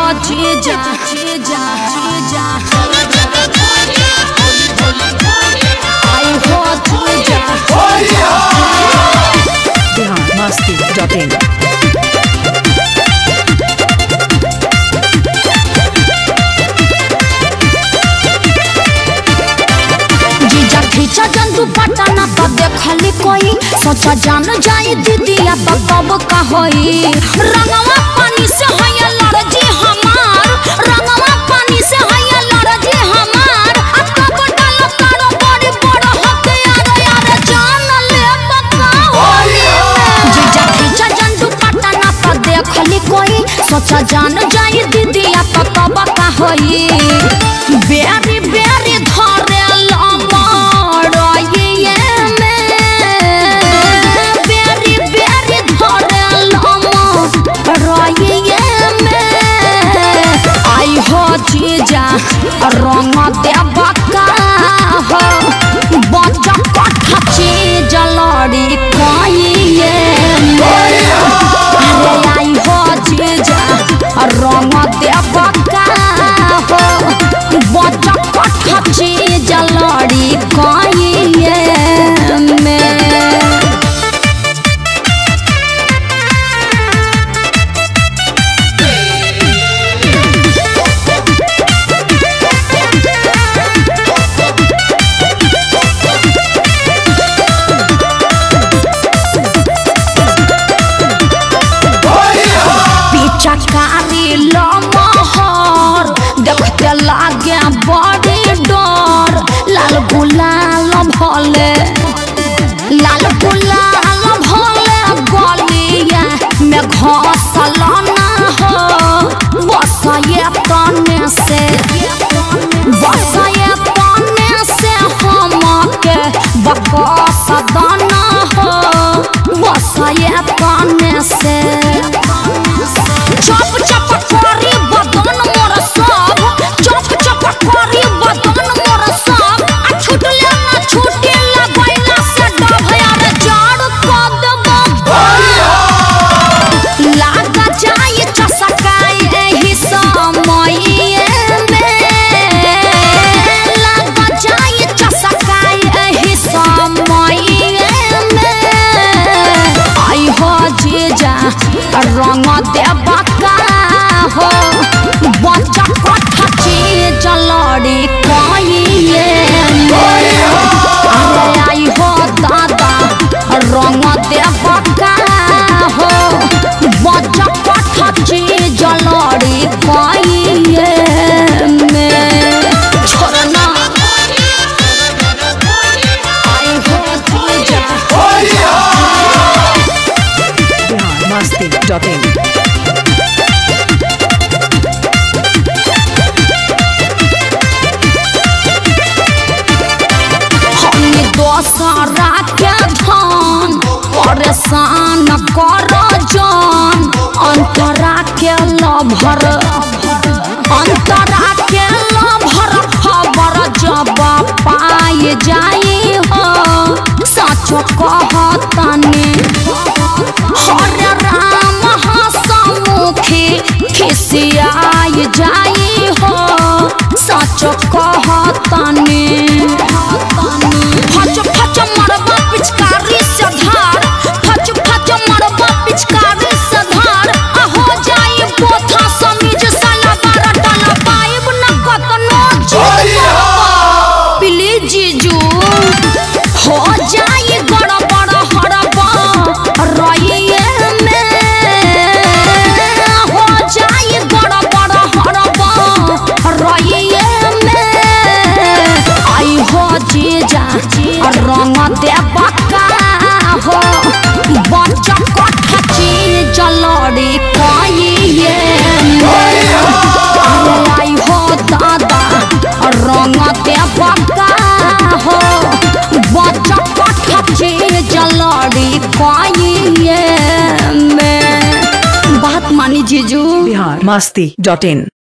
जीजा आई हो जीजा biharmasti.in जीजा खींचा जंतु पटाना तो देखली कोई सोचा जान जाई दीदिया तो कब का होई रंगवा पानी से हया लड़जी हमार रंगवा पानी से हया लड़जी हमार आ कब डालो तारो बड़ी बड़ हक यार जान ले बका होई जीजा खींचा जंतु पटाना तो देखली कोई सोचा जान जाई दीदिया तो कब का होई बेरी बेरी धरे जीजा रंग देवा का हो बच्चा कट्ठा चीज लड़ी कहिए अरे आई हो जीजा रंग देवा का हो बच्चा कट्ठा चीज लड़ी कहिए चकारी लमहर देखते लागे बड़ी डर लाल गुलाल भले गलिया में घसल ना हो बसये तने से हम के बकस दाना हो बसये तने से चप चप करी बदन मोर सब चप चप करी बदन मोर सब आ छुटले ना छुटे लगैला से डभया रे जाड़ क देबो लागा जाए चसकाए एही समय में लागा जाए चसकाए एही समय में आई हो जीजा रंग देवा हो बच्चा कट्ठा चीज लड़ी कहिए अरे आई हो दादा रंग देवा हो बच्चा कट्ठा चीज लड़ी कहिए छोड़ना आई हो जीजा biharmasti.in दोसरा के धन परेशान कर जान अंतरा के लभर खबर जब पाई जाई हो सच कहतनी हरे राम हसमुखी खिसियाई जाई हो सच कहतनी फच फच मरबा पिचकारी से धार फच फच मरबा पिचकारी से धार आ हो जाई बोथा समीज साला बारा डाला पाइब न कतनो प्लीज जीजू हो जाई गड़बड़ हड़बा रहिए में हो जाई गड़बड़ हड़बा रहिए में आई हो जीजा रंग देवा हो बच्चा कट्ठा चीज लड़ी कहिए आई हो दादा रंग देवा हो बच्चा कट्ठा चीज लड़ी कहिए बात मानी जीजू biharmasti.in